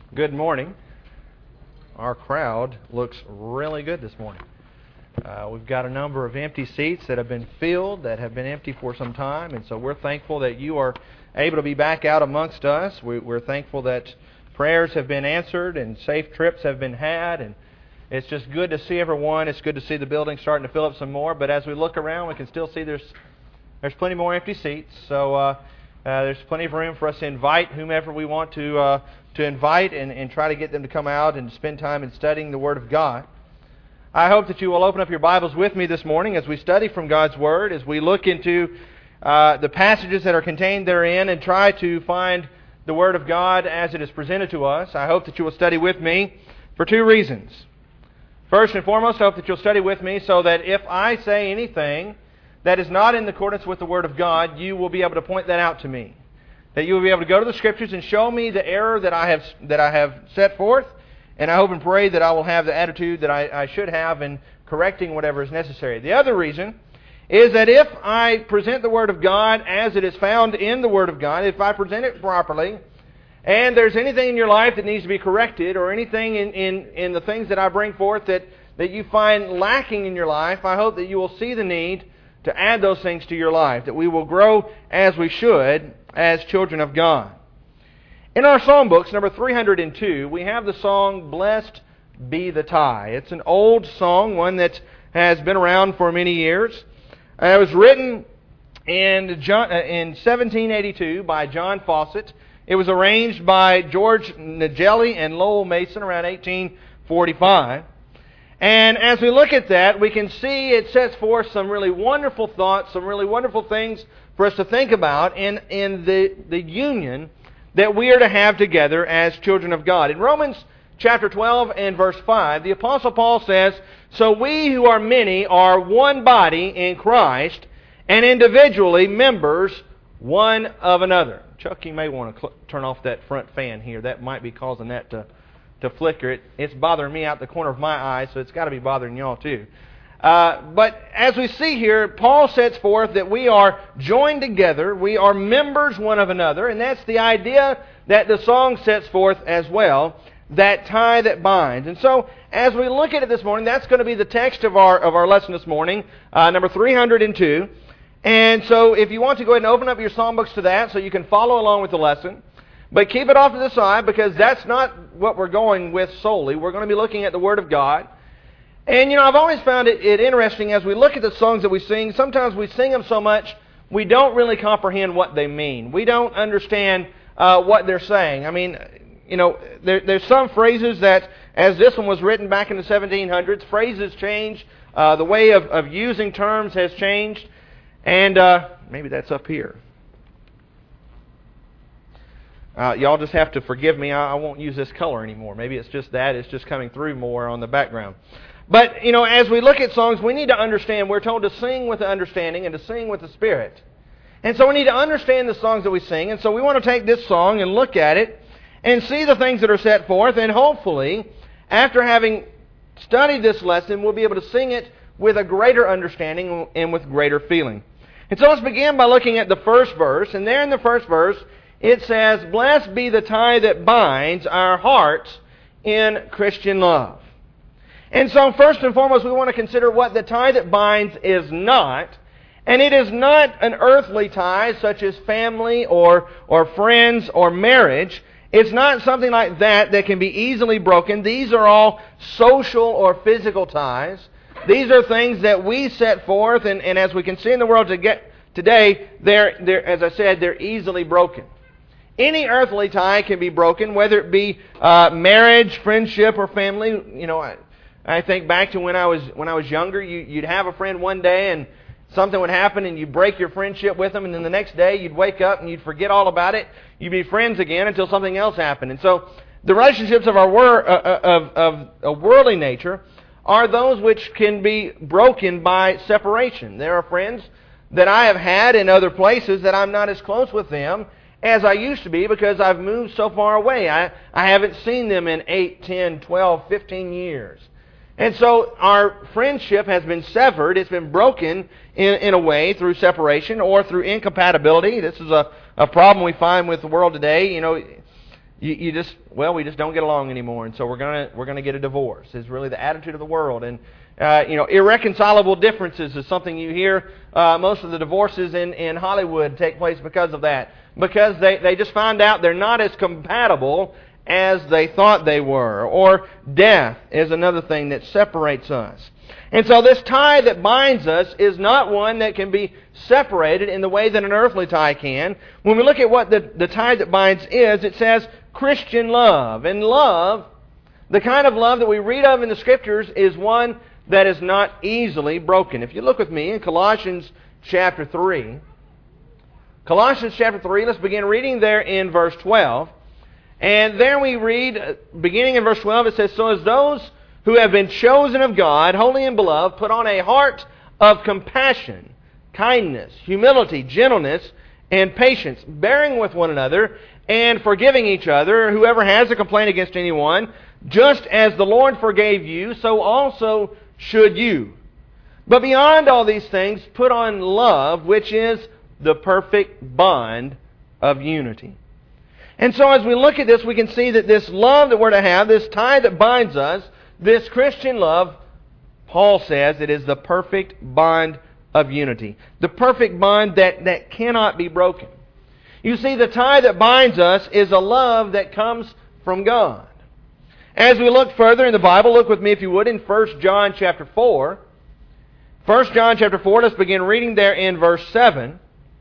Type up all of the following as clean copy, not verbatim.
Good morning. Our crowd looks really good this morning. We've got a number of empty seats that have been filled, that have been empty for some time, and so we're thankful that you are able to be back out amongst us. We're thankful that prayers have been answered and safe trips have been had, and it's just good to see everyone. It's good to see the building starting to fill up some more, but as we look around, we can still see there's plenty more empty seats, so there's plenty of room for us to invite whomever we want to invite and try to get them to come out and spend time in studying the Word of God. I hope that you will open up your Bibles with me this morning as we study from God's Word, as we look into the passages that are contained therein and try to find the Word of God as it is presented to us. I hope that you will study with me for two reasons. First and foremost, I hope that you'll study with me so that if I say anything that is not in accordance with the Word of God, you will be able to point that out to me. That you will be able to go to the Scriptures and show me the error that I have set forth, and I hope and pray that I will have the attitude that I should have in correcting whatever is necessary. The other reason is that if I present the Word of God as it is found in the Word of God, if I present it properly, and there's anything in your life that needs to be corrected, or anything in the things that I bring forth that you find lacking in your life, I hope that you will see the need to add those things to your life, that we will grow as we should as children of God. In our psalm books, number 302, we have the song, "Blessed Be the Tie." It's an old song, one that has been around for many years. It was written in 1782 by John Fawcett. It was arranged by George Nageli and Lowell Mason around 1845. And as we look at that, we can see it sets forth some really wonderful thoughts, some really wonderful things for us to think about in the union that we are to have together as children of God. In Romans chapter 12 and verse 5, the Apostle Paul says, "So we who are many are one body in Christ, and individually members one of another." Chuck, you may want to turn off that front fan here. That might be causing that to flicker. It's bothering me out the corner of my eye, so it's got to be bothering y'all too. But as we see here, Paul sets forth that we are joined together, we are members one of another, and that's the idea that the song sets forth as well, that tie that binds. And so, as we look at it this morning, that's going to be the text of our lesson this morning, number 302. And so, if you want to go ahead and open up your psalm books to that so you can follow along with the lesson, but keep it off to the side because that's not what we're going with solely. We're going to be looking at the Word of God. And, I've always found it interesting as we look at the songs that we sing, sometimes we sing them so much we don't really comprehend what they mean. We don't understand what they're saying. I mean, there's some phrases that, as this one was written back in the 1700s, phrases change. The way of using terms has changed. And maybe that's up here. Y'all just have to forgive me. I won't use this color anymore. Maybe it's just that. It's just coming through more on the background. But, as we look at songs, we need to understand. We're told to sing with the understanding and to sing with the Spirit. And so we need to understand the songs that we sing. And so we want to take this song and look at it and see the things that are set forth. And hopefully, after having studied this lesson, we'll be able to sing it with a greater understanding and with greater feeling. And so let's begin by looking at the first verse. And there in the first verse, it says, "Blessed be the tie that binds our hearts in Christian love." And so first and foremost, we want to consider what the tie that binds is not. And it is not an earthly tie such as family or friends or marriage. It's not something like that can be easily broken. These are all social or physical ties. These are things that we set forth, and as we can see in the world today, they're, as I said, they're easily broken. Any earthly tie can be broken, whether it be marriage, friendship, or family. I think back to when I was younger. You'd have a friend one day, and something would happen, and you'd break your friendship with them, and then the next day you'd wake up and you'd forget all about it. You'd be friends again until something else happened. And so the relationships of a worldly nature are those which can be broken by separation. There are friends that I have had in other places that I'm not as close with them as I used to be because I've moved so far away. I haven't seen them in 8, 10, 12, 15 years. And so our friendship has been severed. It's been broken in a way through separation or through incompatibility. This is a problem we find with the world today. we just don't get along anymore, and so we're gonna get a divorce. Is really the attitude of the world. And irreconcilable differences is something you hear. Most of the divorces in Hollywood take place because of that. Because they just find out they're not as compatible as they thought they were. Or death is another thing that separates us. And so this tie that binds us is not one that can be separated in the way that an earthly tie can. When we look at what the tie that binds is, it says Christian love. And love, the kind of love that we read of in the Scriptures, is one that is not easily broken. If you look with me in Colossians chapter 3. Colossians chapter 3, let's begin reading there in verse 12. And there we read, beginning in verse 12, it says, "So as those who have been chosen of God, holy and beloved, put on a heart of compassion, kindness, humility, gentleness, and patience, bearing with one another, and forgiving each other, whoever has a complaint against anyone, just as the Lord forgave you, so also should you. But beyond all these things, put on love, which is the perfect bond of unity." And so as we look at this, we can see that this love that we're to have, this tie that binds us, this Christian love, Paul says, it is the perfect bond of unity. The perfect bond that cannot be broken. You see, the tie that binds us is a love that comes from God. As we look further in the Bible, look with me if you would in 1 John chapter 4. 1 John chapter 4, let's begin reading there in verse 7.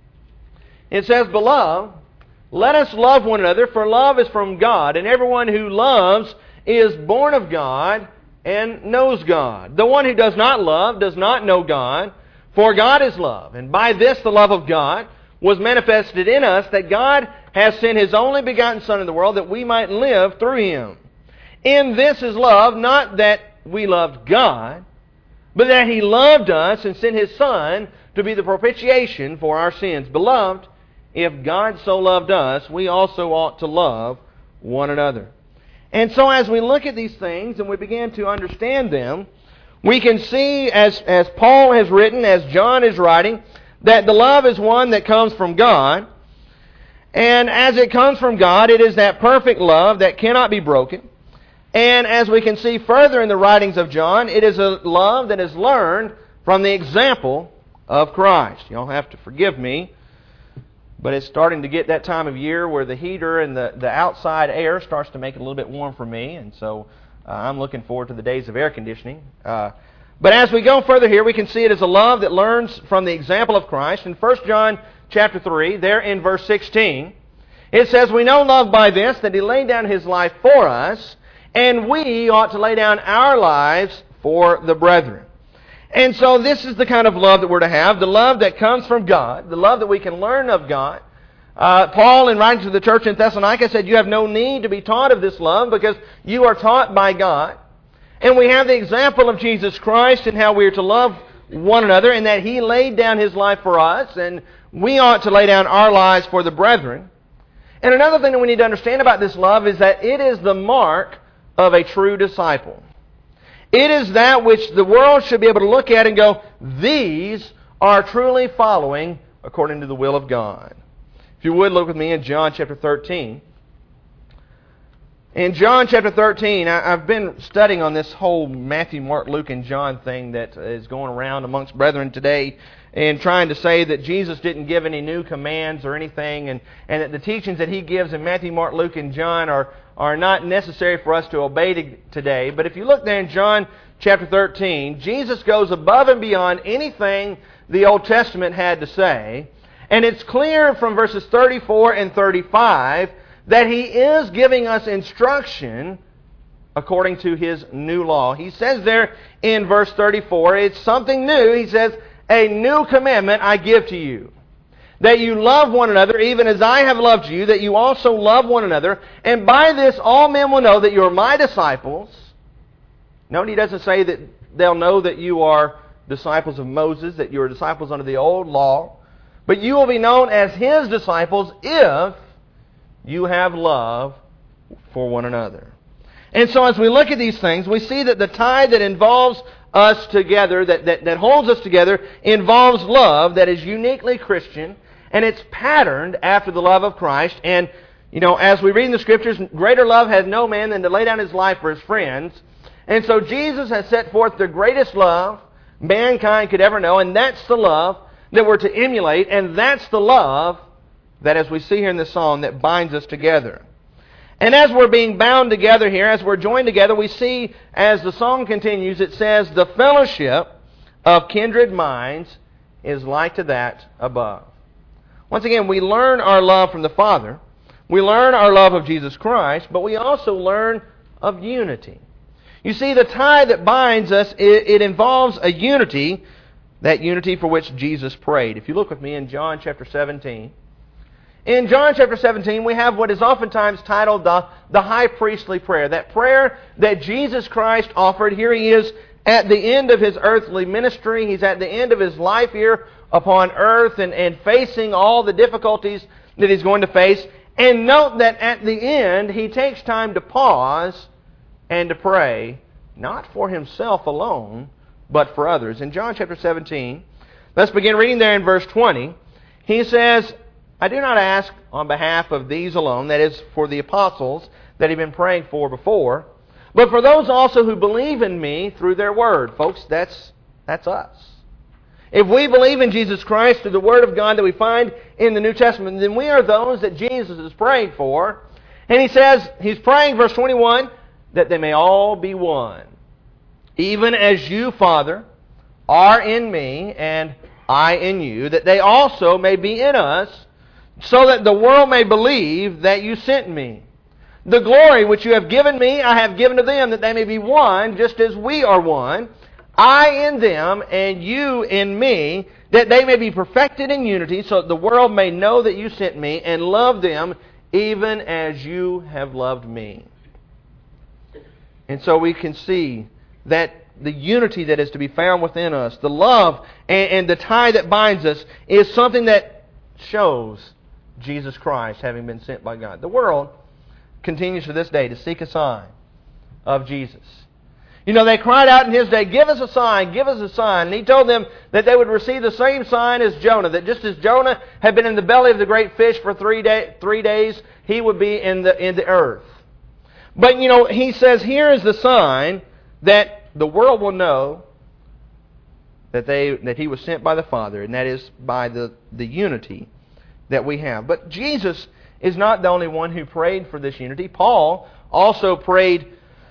It says, "Beloved, let us love one another, for love is from God, and everyone who loves is born of God and knows God. The one who does not love does not know God, for God is love. And by this the love of God was manifested in us, that God has sent His only begotten Son in the world, that we might live through Him. In this is love, not that we loved God, but that He loved us and sent His Son to be the propitiation for our sins. Beloved, if God so loved us, we also ought to love one another." And so as we look at these things and we begin to understand them, we can see, as Paul has written, as John is writing, that the love is one that comes from God. And as it comes from God, it is that perfect love that cannot be broken. And as we can see further in the writings of John, it is a love that is learned from the example of Christ. You'll have to forgive me, but it's starting to get that time of year where the heater and the outside air starts to make it a little bit warm for me, and so I'm looking forward to the days of air conditioning. But as we go further here, we can see it as a love that learns from the example of Christ. In 1 John chapter 3, there in verse 16, it says, "We know love by this, that He laid down His life for us, and we ought to lay down our lives for the brethren." And so this is the kind of love that we're to have, the love that comes from God, the love that we can learn of God. Paul, in writing to the church in Thessalonica, said, "You have no need to be taught of this love, because you are taught by God." And we have the example of Jesus Christ and how we are to love one another, and that He laid down His life for us, and we ought to lay down our lives for the brethren. And another thing that we need to understand about this love is that it is the mark of a true disciple. It is that which the world should be able to look at and go, these are truly following according to the will of God. If you would, look with me in John chapter 13. In John chapter 13, I've been studying on this whole Matthew, Mark, Luke, and John thing that is going around amongst brethren today, and trying to say that Jesus didn't give any new commands or anything, and that the teachings that He gives in Matthew, Mark, Luke, and John are not necessary for us to obey today. But if you look there in John chapter 13, Jesus goes above and beyond anything the Old Testament had to say, and it's clear from verses 34 and 35 that He is giving us instruction according to His new law. He says there in verse 34, it's something new. He says, "A new commandment I give to you, that you love one another, even as I have loved you, that you also love one another. And by this all men will know that you are my disciples." Note, He doesn't say that they'll know that you are disciples of Moses, that you are disciples under the old law, but you will be known as His disciples if you have love for one another. And so as we look at these things, we see that the tie that involves us together, that holds us together, involves love that is uniquely Christian, and it's patterned after the love of Christ. And As we read in the Scriptures, greater love has no man than to lay down his life for his friends. And so Jesus has set forth the greatest love mankind could ever know, and that's the love that we're to emulate, and that's the love that, as we see here in this song, that binds us together. And as we're being bound together here, as we're joined together, we see, as the song continues, it says, the fellowship of kindred minds is like to that above. Once again, we learn our love from the Father. We learn our love of Jesus Christ, but we also learn of unity. You see, the tie that binds us, it involves a unity, that unity for which Jesus prayed. If you look with me in John chapter 17. In John chapter 17, we have what is oftentimes titled the high priestly prayer. That prayer that Jesus Christ offered. Here He is at the end of His earthly ministry. He's at the end of His life here upon earth and facing all the difficulties that He's going to face. And note that at the end, He takes time to pause and to pray, not for Himself alone, but for others. In John chapter 17, let's begin reading there in verse 20. He says, I do not ask on behalf of these alone, that is, for the apostles that He'd been praying for before, but for those also who believe in Me through their word. Folks, that's us. If we believe in Jesus Christ through the Word of God that we find in the New Testament, then we are those that Jesus is praying for. And He says, He's praying, verse 21, that they may all be one. Even as You, Father, are in Me, and I in You, that they also may be in us, so that the world may believe that You sent Me. The glory which You have given Me, I have given to them, that they may be one, just as We are one. I in them, and You in Me, that they may be perfected in unity, so that the world may know that You sent Me, and love them, even as You have loved Me. And so we can see that the unity that is to be found within us, the love and the tie that binds us, is something that shows Jesus Christ having been sent by God. The world continues to this day to seek a sign of Jesus. They cried out in His day, give us a sign, give us a sign. And He told them that they would receive the same sign as Jonah, that just as Jonah had been in the belly of the great fish for 3 days, he would be in the earth. But, He says, here is the sign that the world will know that He was sent by the Father, and that is by the unity that we have. But Jesus is not the only one who prayed for this unity. Paul also prayed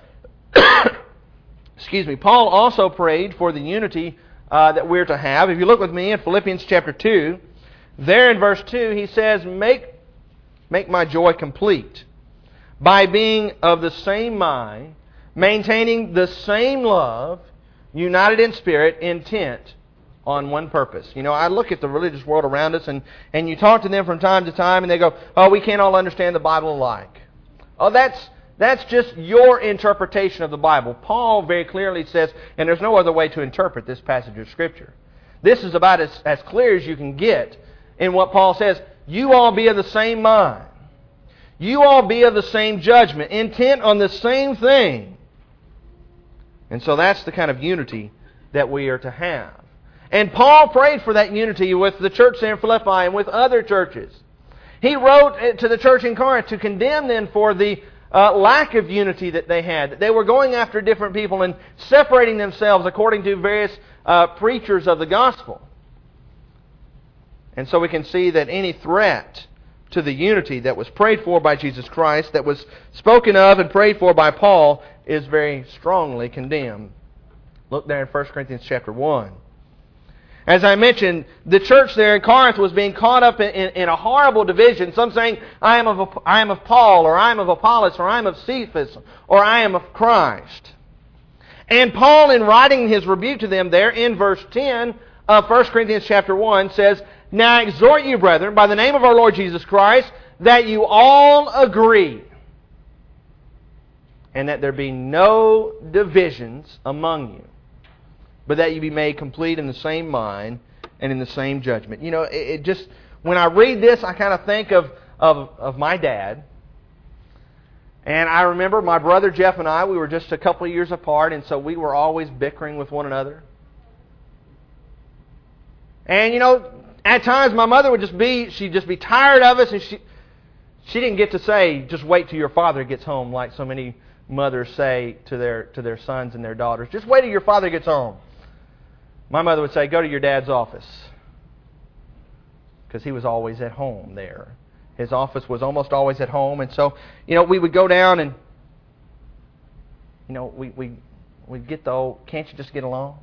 Paul also prayed for the unity that we're to have. If you look with me in Philippians chapter 2, there in verse 2, he says, Make my joy complete by being of the same mind, maintaining the same love, united in spirit, intent on one purpose. I look at the religious world around us, and you talk to them from time to time, and they go, oh, we can't all understand the Bible alike. Oh, that's just your interpretation of the Bible. Paul very clearly says, and there's no other way to interpret this passage of Scripture. This is about as clear as you can get in what Paul says. You all be of the same mind. You all be of the same judgment, intent on the same thing. And so that's the kind of unity that we are to have. And Paul prayed for that unity with the church there in Philippi and with other churches. He wrote to the church in Corinth to condemn them for the lack of unity that they had. That they were going after different people and separating themselves according to various preachers of the gospel. And so we can see that any threat to the unity that was prayed for by Jesus Christ, that was spoken of and prayed for by Paul, is very strongly condemned. Look there in 1 Corinthians chapter 1. As I mentioned, the church there in Corinth was being caught up in a horrible division. Some saying, I am of Paul, or I am of Apollos, or I am of Cephas, or I am of Christ. And Paul, in writing his rebuke to them there in verse 10 of 1 Corinthians chapter 1, says, Now I exhort you, brethren, by the name of our Lord Jesus Christ, that you all agree, and that there be no divisions among you, but that you be made complete in the same mind and in the same judgment. It just, when I read this, I kind of think of my dad. And I remember my brother Jeff and I, we were just a couple of years apart, and so we were always bickering with one another. And, at times my mother would she'd just be tired of us, and She didn't get to say, just wait till your father gets home, like so many mothers say to their sons and their daughters. Just wait till your father gets home. My mother would say, go to your dad's office. Because he was always at home there. His office was almost always at home. And so, we would go down and, we'd get the old, can't you just get along?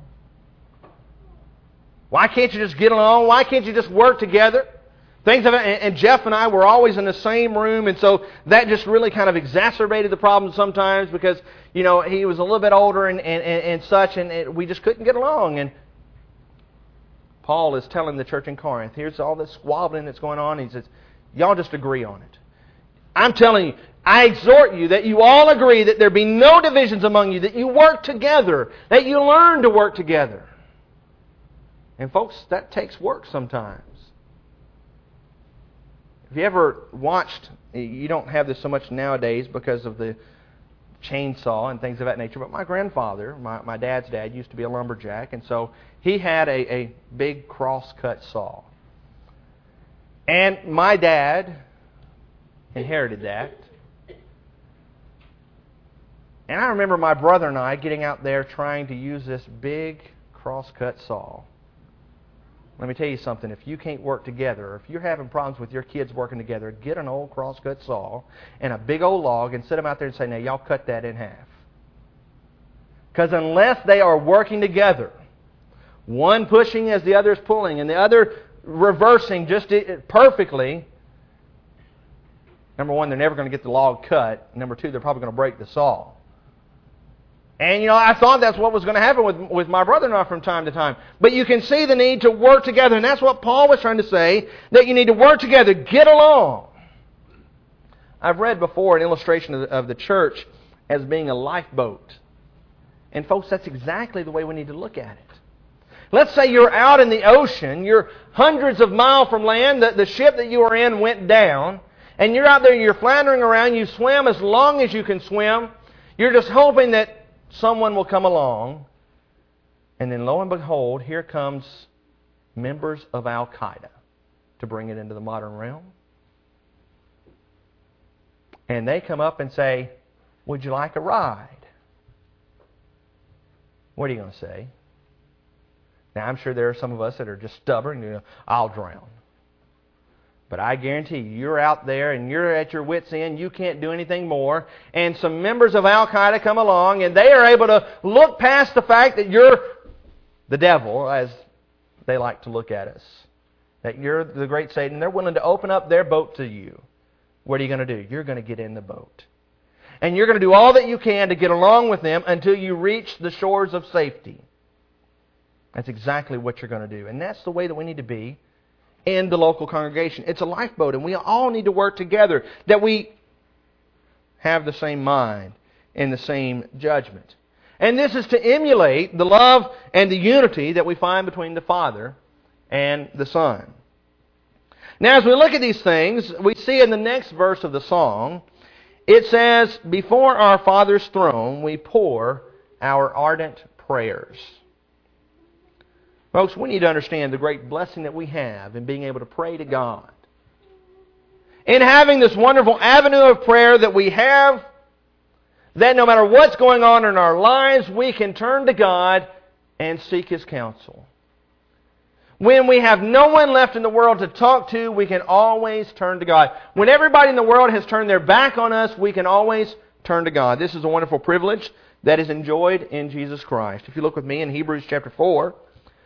Why can't you just get along? Why can't you just work together? And Jeff and I were always in the same room, and so that just really kind of exacerbated the problem sometimes because, he was a little bit older and such, and we just couldn't get along. And Paul is telling the church in Corinth, here's all this squabbling that's going on. He says, y'all just agree on it. I'm telling you, I exhort you that you all agree that there be no divisions among you, that you work together, that you learn to work together. And folks, that takes work sometimes. Have you ever watched, you don't have this so much nowadays because of the chainsaw and things of that nature, but my grandfather, my dad's dad, used to be a lumberjack, and so he had a big cross-cut saw. And my dad inherited that. And I remember my brother and I getting out there trying to use this big cross-cut saw. Let me tell you something. If you can't work together, or if you're having problems with your kids working together, get an old cross-cut saw and a big old log and set them out there and say, now, y'all cut that in half. Because unless they are working together, one pushing as the other is pulling, and the other reversing just perfectly, number one, they're never going to get the log cut. Number two, they're probably going to break the saw. And, I thought that's what was going to happen with my brother-in-law from time to time. But you can see the need to work together. And that's what Paul was trying to say, that you need to work together. Get along. I've read before an illustration of the church as being a lifeboat. And folks, that's exactly the way we need to look at it. Let's say you're out in the ocean. You're hundreds of miles from land. The ship that you were in went down. And you're out there, you're floundering around. You swim as long as you can swim. You're just hoping that someone will come along, and then lo and behold, here comes members of Al-Qaeda to bring it into the modern realm. And they come up and say, would you like a ride? What are you going to say? Now, I'm sure there are some of us that are just stubborn, I'll drown. But I guarantee you, you're out there and you're at your wit's end. You can't do anything more. And some members of Al-Qaeda come along and they are able to look past the fact that you're the devil, as they like to look at us. That you're the great Satan. They're willing to open up their boat to you. What are you going to do? You're going to get in the boat. And you're going to do all that you can to get along with them until you reach the shores of safety. That's exactly what you're going to do. And that's the way that we need to be in the local congregation. It's a lifeboat, and we all need to work together, that we have the same mind and the same judgment. And this is to emulate the love and the unity that we find between the Father and the Son. Now, as we look at these things, we see in the next verse of the song, it says, before our Father's throne we pour our ardent prayers. Folks, we need to understand the great blessing that we have in being able to pray to God. In having this wonderful avenue of prayer that we have, that no matter what's going on in our lives, we can turn to God and seek His counsel. When we have no one left in the world to talk to, we can always turn to God. When everybody in the world has turned their back on us, we can always turn to God. This is a wonderful privilege that is enjoyed in Jesus Christ. If you look with me in Hebrews chapter 4,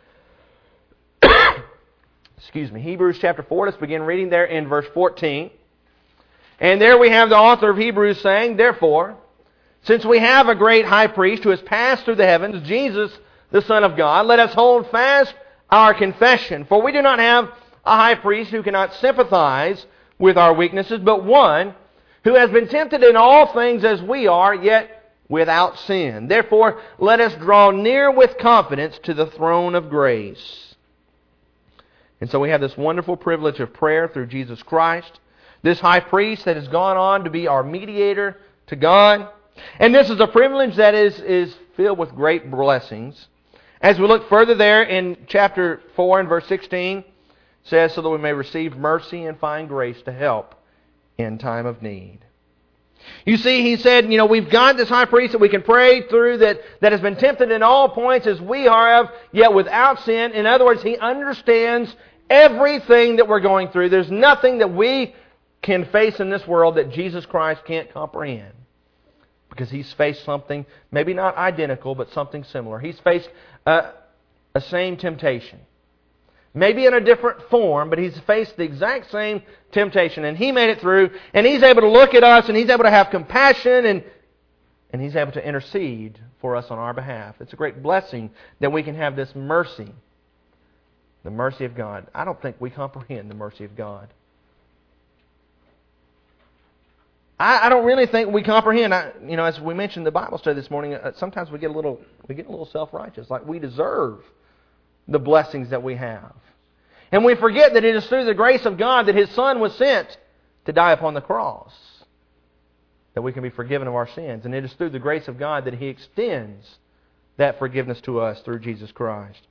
Hebrews chapter 4. Let's begin reading there in verse 14. And there we have the author of Hebrews saying, therefore, since we have a great high priest who has passed through the heavens, Jesus, the Son of God, let us hold fast our confession. For we do not have a high priest who cannot sympathize with our weaknesses, but one who has been tempted in all things as we are, yet without sin. Therefore, let us draw near with confidence to the throne of grace. And so we have this wonderful privilege of prayer through Jesus Christ, this high priest that has gone on to be our mediator to God. And this is a privilege that is filled with great blessings. As we look further there in chapter 4 and verse 16, it says, so that we may receive mercy and find grace to help in time of need. You see, he said, we've got this high priest that we can pray through that has been tempted in all points as we are, yet without sin. In other words, he understands everything that we're going through. There's nothing that we can face in this world that Jesus Christ can't comprehend. Because He's faced something, maybe not identical, but something similar. He's faced a same temptation. Maybe in a different form, but He's faced the exact same temptation. And He made it through, and He's able to look at us, and He's able to have compassion, and He's able to intercede for us on our behalf. It's a great blessing that we can have this mercy. The mercy of God. I don't think we comprehend the mercy of God. I don't really think we comprehend. As we mentioned in the Bible study this morning, sometimes we get a little self-righteous, like we deserve the blessings that we have. And we forget that it is through the grace of God that His Son was sent to die upon the cross, that we can be forgiven of our sins. And it is through the grace of God that He extends that forgiveness to us through Jesus Christ.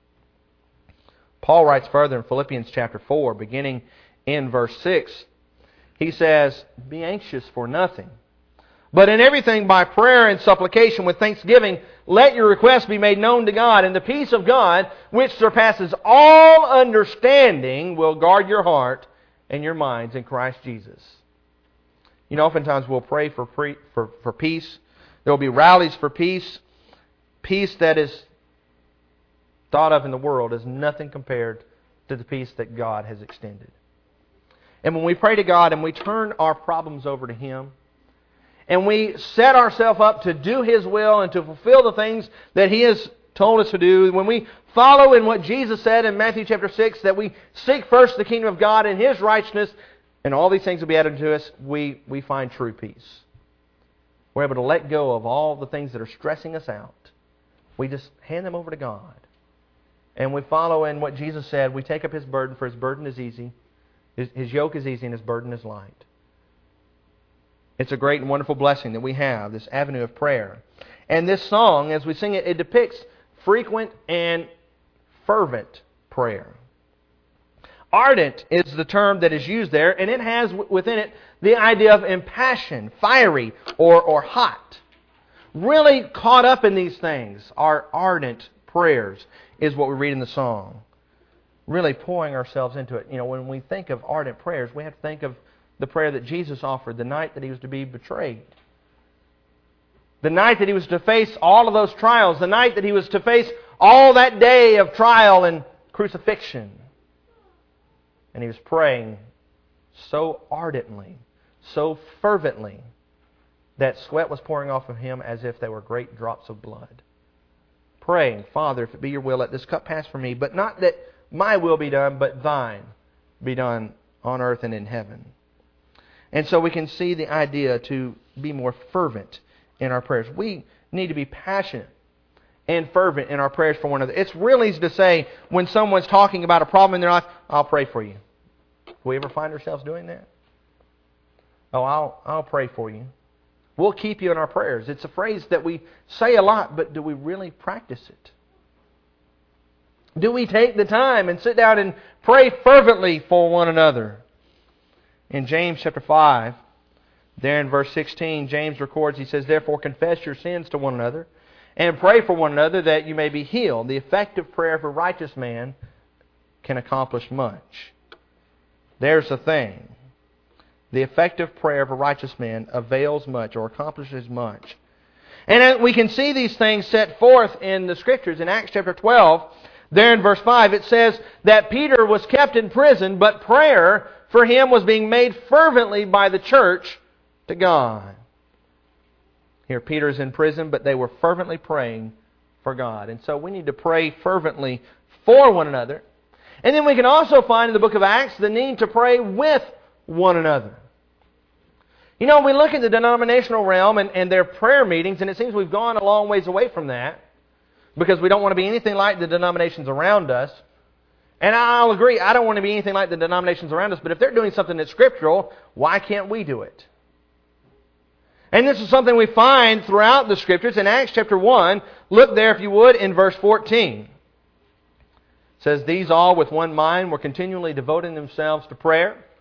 Paul writes further in Philippians chapter 4, beginning in verse 6, he says, "Be anxious for nothing, but in everything by prayer and supplication with thanksgiving, let your requests be made known to God, and the peace of God, which surpasses all understanding, will guard your heart and your minds in Christ Jesus." Oftentimes we'll pray for peace. There will be rallies for peace. Peace that is thought of in the world is nothing compared to the peace that God has extended. And when we pray to God and we turn our problems over to Him, and we set ourselves up to do His will and to fulfill the things that He has told us to do, when we follow in what Jesus said in Matthew chapter 6, that we seek first the kingdom of God and His righteousness, and all these things will be added to us, we find true peace. We're able to let go of all the things that are stressing us out. We just hand them over to God. And we follow in what Jesus said. We take up His burden, for His burden is easy. His yoke is easy and His burden is light. It's a great and wonderful blessing that we have, this avenue of prayer. And this song, as we sing it, it depicts frequent and fervent prayer. Ardent is the term that is used there, and it has within it the idea of impassioned, fiery, or hot. Really caught up in these things are ardent prayers, is what we read in the song. Really pouring ourselves into it. When we think of ardent prayers, we have to think of the prayer that Jesus offered the night that He was to be betrayed. The night that He was to face all of those trials. The night that He was to face all that day of trial and crucifixion. And He was praying so ardently, so fervently, that sweat was pouring off of Him as if they were great drops of blood. Praying, "Father, if it be Your will, let this cup pass from me, but not that my will be done, but Thine be done on earth and in heaven." And so we can see the idea to be more fervent in our prayers. We need to be passionate and fervent in our prayers for one another. It's real easy to say when someone's talking about a problem in their life, "I'll pray for you." Do we ever find ourselves doing that? "Oh, I'll pray for you. We'll keep you in our prayers." It's a phrase that we say a lot, but do we really practice it? Do we take the time and sit down and pray fervently for one another? In James chapter 5, there in verse 16, James records, he says, "Therefore confess your sins to one another, and pray for one another that you may be healed. The effective prayer of a righteous man can accomplish much." There's the thing. The effective prayer of a righteous man avails much or accomplishes much. And we can see these things set forth in the Scriptures. In Acts chapter 12, there in verse 5, it says that Peter was kept in prison, but prayer for him was being made fervently by the church to God. Here Peter is in prison, but they were fervently praying for God. And so we need to pray fervently for one another. And then we can also find in the book of Acts the need to pray with one another. We look at the denominational realm and their prayer meetings, and it seems we've gone a long ways away from that because we don't want to be anything like the denominations around us. And I'll agree, I don't want to be anything like the denominations around us, but if they're doing something that's scriptural, why can't we do it? And this is something we find throughout the Scriptures. In Acts chapter 1, look there if you would in verse 14. It says, "These all with one mind were continually devoting themselves to prayer,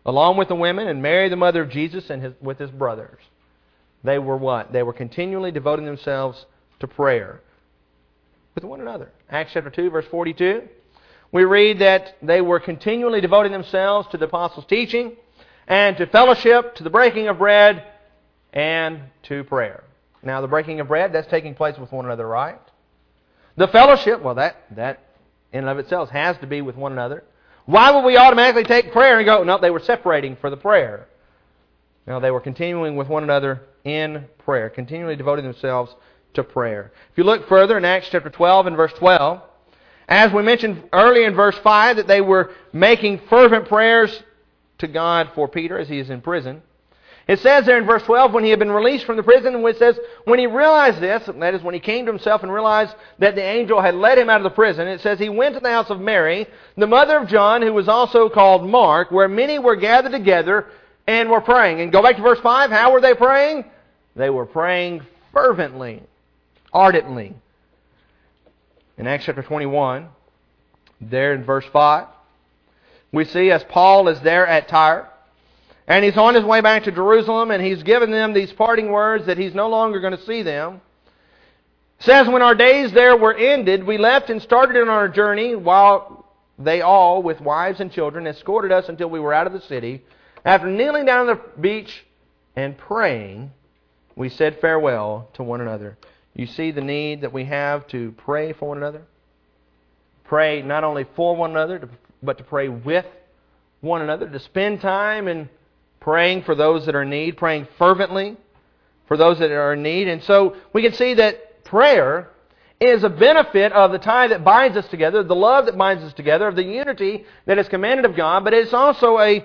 along with the women, and Mary, the mother of Jesus, and with his brothers. They were what? They were continually devoting themselves to prayer with one another. Acts chapter 2, verse 42. We read that they were continually devoting themselves to the apostles' teaching, and to fellowship, to the breaking of bread, and to prayer. Now, the breaking of bread, that's taking place with one another, right? The fellowship, well, that in and of itself has to be with one another. Why would we automatically take prayer and go, no, they were separating for the prayer? No, they were continuing with one another in prayer, continually devoting themselves to prayer. If you look further in Acts chapter 12 and verse 12, as we mentioned earlier in verse 5, that they were making fervent prayers to God for Peter as he is in prison. It says there in verse 12, when he had been released from the prison, it says, when he realized this, that is when he came to himself and realized that the angel had led him out of the prison, it says he went to the house of Mary, the mother of John, who was also called Mark, where many were gathered together and were praying. And go back to verse 5, how were they praying? They were praying fervently, ardently. In Acts chapter 21, there in verse 5, we see as Paul is there at Tyre, and he's on his way back to Jerusalem, and he's given them these parting words that he's no longer going to see them. It says, when our days there were ended, we left and started on our journey, while they all, with wives and children, escorted us until we were out of the city. After kneeling down on the beach and praying, we said farewell to one another. You see the need that we have to pray for one another? Pray not only for one another, but to pray with one another, to spend time in praying for those that are in need, praying fervently for those that are in need. And so we can see that prayer is a benefit of the tie that binds us together, the love that binds us together, of the unity that is commanded of God, but it's also an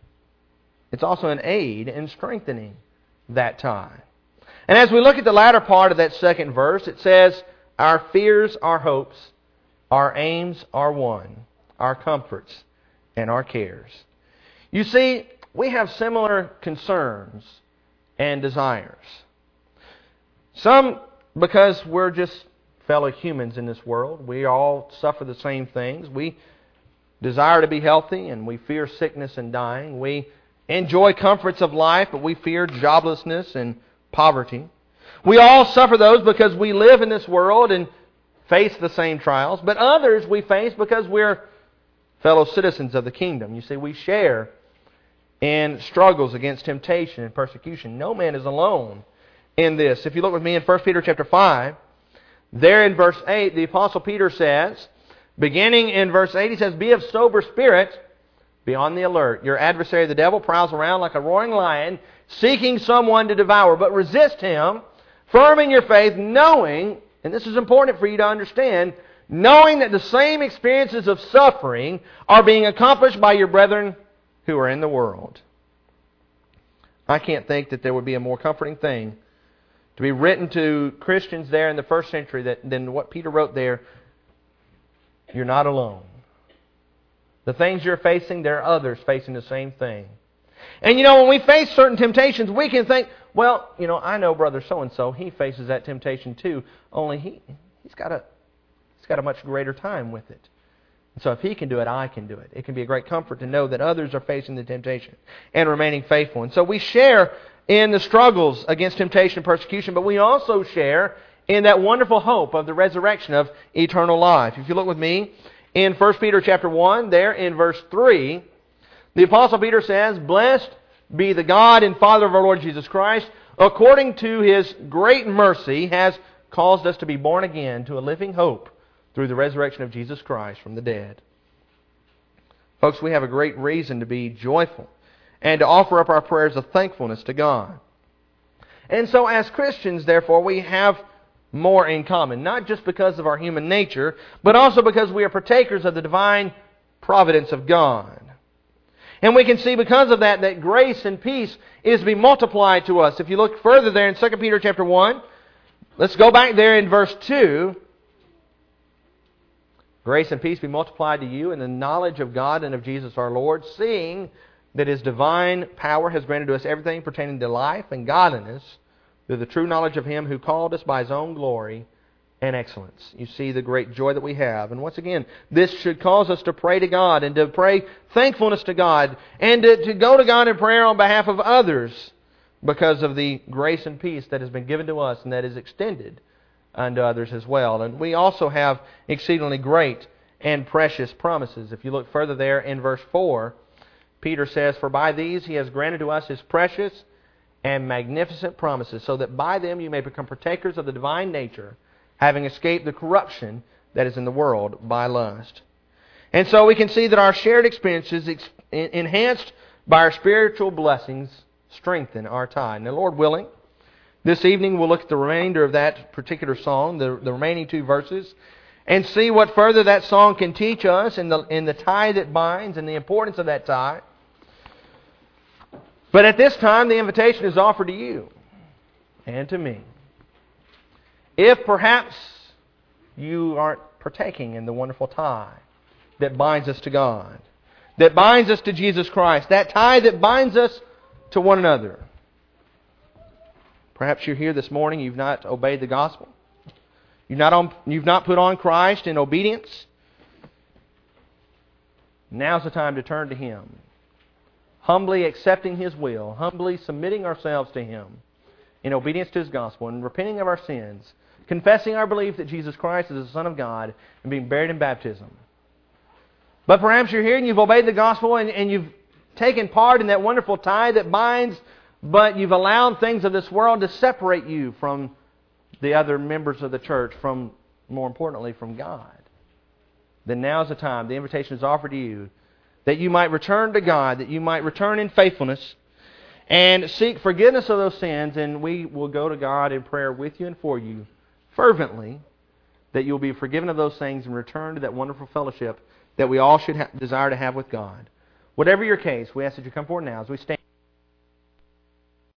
aid in strengthening that tie. And as we look at the latter part of that second verse, it says, our fears, our hopes, our aims are one, our comforts and our cares. You see, we have similar concerns and desires. Some because we're just fellow humans in this world. We all suffer the same things. We desire to be healthy, and we fear sickness and dying. We enjoy comforts of life, but we fear joblessness and poverty. We all suffer those because we live in this world and face the same trials. But others we face because we're fellow citizens of the kingdom. You see, we share in struggles against temptation and persecution. No man is alone in this. If you look with me in 1 Peter chapter 5, there in verse 8, the Apostle Peter says, beginning in verse 8, he says, be of sober spirit, be on the alert. Your adversary, the devil, prowls around like a roaring lion, seeking someone to devour. But resist him, firm in your faith, knowing, and this is important for you to understand, knowing that the same experiences of suffering are being accomplished by your brethren who are in the world. I can't think that there would be a more comforting thing to be written to Christians there in the first century than what Peter wrote there. You're not alone. The things you're facing, there are others facing the same thing. And when we face certain temptations, we can think, well, I know brother so-and-so, he faces that temptation too, only he's got a much greater time with it. And so if he can do it, I can do it. It can be a great comfort to know that others are facing the temptation and remaining faithful. And so we share in the struggles against temptation and persecution, but we also share in that wonderful hope of the resurrection of eternal life. If you look with me in 1 Peter chapter 1, there in verse 3, the Apostle Peter says, blessed be the God and Father of our Lord Jesus Christ, according to His great mercy, has caused us to be born again to a living hope through the resurrection of Jesus Christ from the dead. Folks, we have a great reason to be joyful and to offer up our prayers of thankfulness to God. And so as Christians, therefore, we have more in common, not just because of our human nature, but also because we are partakers of the divine providence of God. And we can see because of that grace and peace is to be multiplied to us. If you look further there in 2 Peter chapter 1, let's go back there in verse 2. Grace and peace be multiplied to you in the knowledge of God and of Jesus our Lord, seeing that His divine power has granted to us everything pertaining to life and godliness through the true knowledge of Him who called us by His own glory and excellence. You see the great joy that we have. And once again, this should cause us to pray to God and to pray thankfulness to God and to go to God in prayer on behalf of others because of the grace and peace that has been given to us and that is extended unto others as well. And we also have exceedingly great and precious promises. If you look further there in verse 4, Peter says, "For by these He has granted to us His precious and magnificent promises, so that by them you may become partakers of the divine nature, having escaped the corruption that is in the world by lust." And so we can see that our shared experiences, enhanced by our spiritual blessings, strengthen our tie. Now, Lord willing, this evening we'll look at the remainder of that particular song, the remaining 2 verses, and see what further that song can teach us in the tie that binds and the importance of that tie. But at this time, the invitation is offered to you and to me. If perhaps you aren't partaking in the wonderful tie that binds us to God, that binds us to Jesus Christ, that tie that binds us to one another. Perhaps you're here this morning, you've not obeyed the gospel. You've not put on Christ in obedience. Now's the time to turn to Him. Humbly accepting His will, humbly submitting ourselves to Him in obedience to His gospel and repenting of our sins, confessing our belief that Jesus Christ is the Son of God and being buried in baptism. But perhaps you're here and you've obeyed the gospel and you've taken part in that wonderful tie that binds, but you've allowed things of this world to separate you from the other members of the church, from, more importantly, from God. Then now's the time. The invitation is offered to you that you might return to God, that you might return in faithfulness and seek forgiveness of those sins, and we will go to God in prayer with you and for you fervently, that you'll be forgiven of those things and return to that wonderful fellowship that we all should desire to have with God. Whatever your case, we ask that you come forward now as we stand.